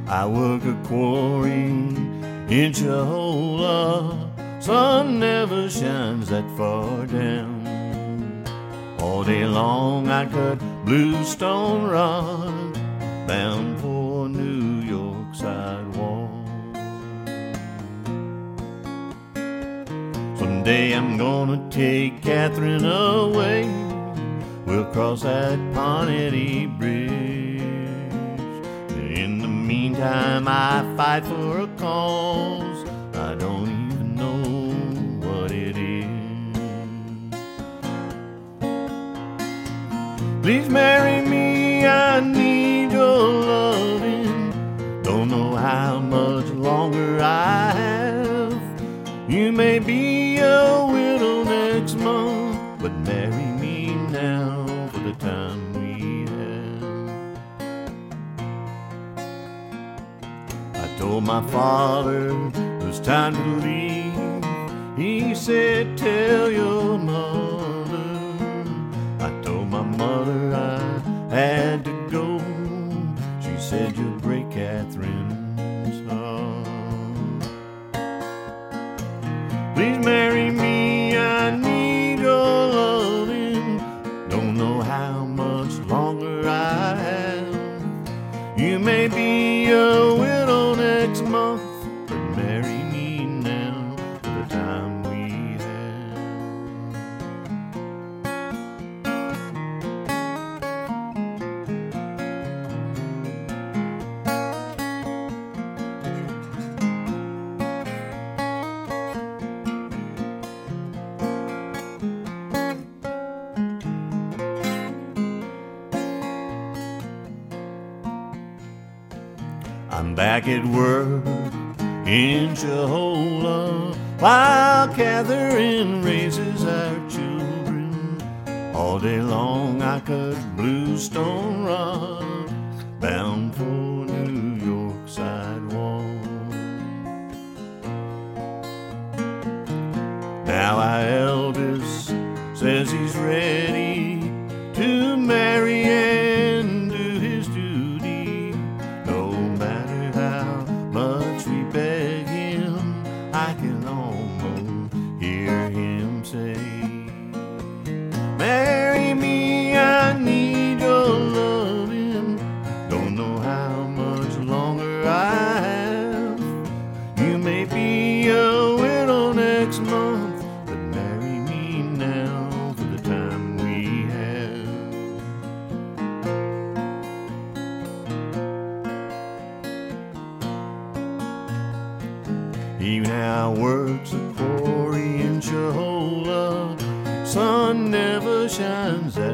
I work a quarry in Chihuahua. Sun never shines that far down. All day long I cut bluestone rod, bound for New York sidewalk. Someday I'm gonna take Catherine away. We'll cross that Pawnee Bridge. In the meantime I fight for a cause I don't even know what it is. Please marry me, I need your loving. Don't know how much longer I have. You may be a widow next month, but marry me now for the time we have. I told my father it was time to leave. He said, tell your mother. I told my mother I had to go. She said, you'll break Catherine's heart. Please marry me, I need your loving. Don't know how much longer I have. You may be a widow next month, but marry me now for the time we I'm back at work in Chihuahua while Catherine raises our children. All day long I cut bluestone rod, bound for New York sidewalk. Now our eldest says he's ready to marry and do his duty. No matter how much we beg him, I can almost hear him say, marry me, I need your loving. Don't know how much longer I have. You may be a widow next month, but marry me now for the time we have. He now works a quarry in Chihuahua. Sun never shines that